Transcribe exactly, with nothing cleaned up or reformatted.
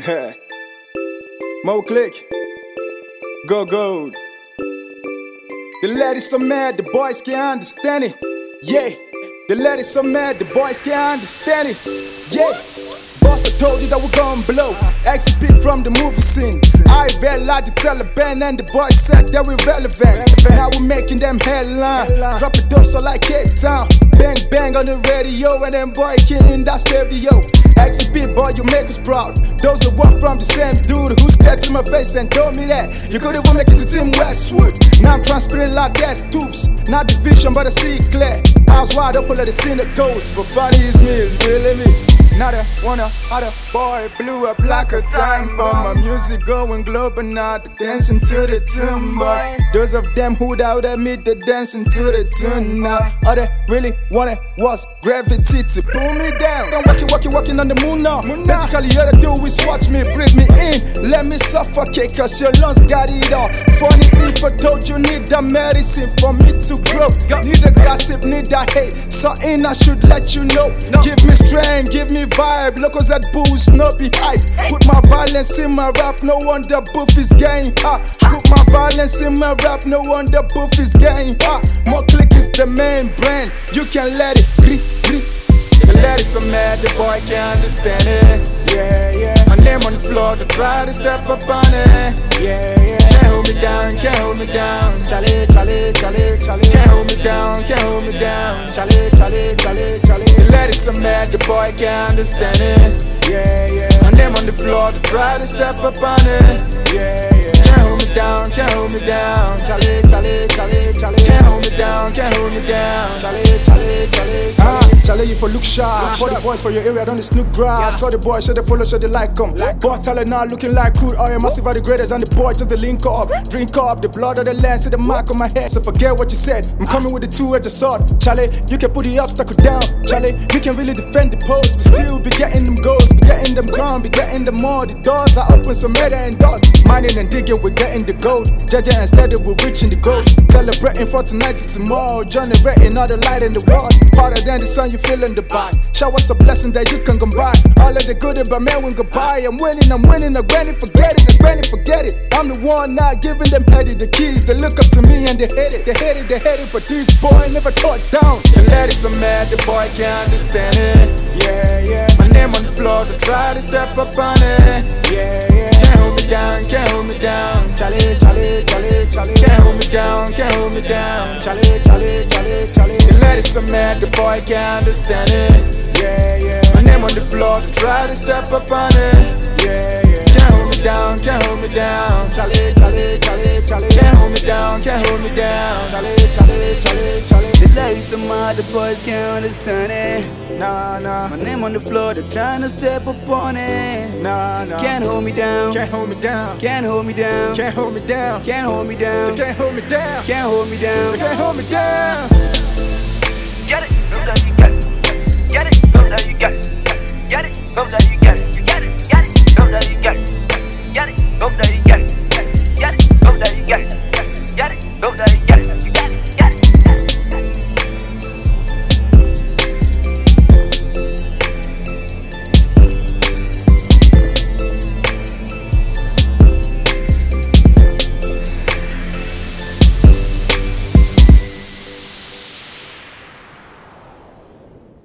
Mo Click, Go Gold. The ladies so mad, the boys can't understand it. Yeah, the ladies so mad, the boys can't understand it. Yeah, boss, I told you that we're gon' blow. Exhibit from the movie scene. I realized the Taliban and the boys said that we're relevant. Now we're making them headline. Drop it up so like Cape Town. Bang bang on the radio and then boy killing that stereo. Exhibit boy, you make us proud. Those who walk from the same dude who stepped to my face and told me that you could even make it to Team Westwood. Now I'm transparent like gas tubes. Not division but I see clear. Eyes wide open like the scene that goes. But funny is me, it's really me. Not a wanna other boy blew up like a time bomb. My music going global now, they're dancing to the tune, boy. Those of them who'd out admit they're dancing to the tune now. All they really wanted was gravity to pull me down. I'm walking, walking, walking on the moon now. Basically all they do is watch me, breathe me in, let me suffocate, cause your lungs got it all. Funny if I told you need that medicine for me to grow. Need a gossip, need that hate, something I should let you know. Give me strength, give me vibe, locals at booze, no be hype. Put my violence in my rap, no wonder booth is getting hot. Put my violence in my rap, no wonder booth is getting hot. Mo Click is the main brand, you can let it grip, grip. The ladies so mad, the boy can't understand it. Yeah, yeah. My name on the floor, they try to step up on it. Yeah, yeah. Can't hold me down, can't hold me down. Charlie, Charlie, Charlie, Charlie. Can't hold me down, can't hold me down. Charlie, Charlie, Charlie, Charlie. The ladies so mad, the boy can't understand it. Yeah, yeah. My name on the floor, they try to step up on it. Yeah, yeah. Can't hold me down, can't hold me down. Charlie, Charlie, Charlie, Charlie. Can't hold me down, can't hold me down. Charlie, Charlie, Charlie, Charlie. Ah, Charlie, you for look sharp. For the boys for your area, don't they snoop grass. Yeah. Saw the boys, show they follow, show they like them. Like boy, talent now looking like crude oil. Massive are the greatest, and the boy just the link up. Drink up the blood of the land, see the mark on my head. So forget what you said. I'm coming with the two-edged sword. Charlie, you can put the obstacle down. Charlie, we can really defend the post, but still be getting them goals, be getting them ground, be getting them more. The doors are open, so murder and dogs. Mining and digging, we're getting the gold. Judging and steady, we're reaching the goals. Celebrating for tonight to tomorrow. Generating all the light in the world. Harder than the sun, you feeling the vibe. Shower us a blessing that you can combine. All of the good about man when goodbye. I'm winning, I'm winning, I'm granny, forget it, I'm granny, forget it. I'm the one not giving them heady the keys. They look up to me and they hate it, they hate it, they hate it. But these boys never taught down. The ladies are mad, the boy can't understand it. Yeah, yeah. My name on the floor, they try to step up on it. Yeah, yeah. Can't hold me down, can't hold me down. Charlie, Charlie, Charlie, Charlie. Can't hold me down, can't hold me down. Charlie, Charlie, Charlie, Charlie. The ladies are mad, the boy can't understand it. Yeah, yeah. My name on the floor, they try to step up on it. Yeah, yeah. Can't hold me down, can't hold me down. Charlie, Charlie, Charlie, Charlie. Can't hold me down, can't hold me down. Charlie, Charlie, Charlie, Charlie. The ladies so mad, the boys can't understand it. Nah, nah. My name on the floor, they're trying to step up on it. Nah, nah. Can't hold me down, Can't hold me down. can't hold me down, Can't hold me down. can't hold me down, Can't hold me down. can't hold me down. Can't hold me down.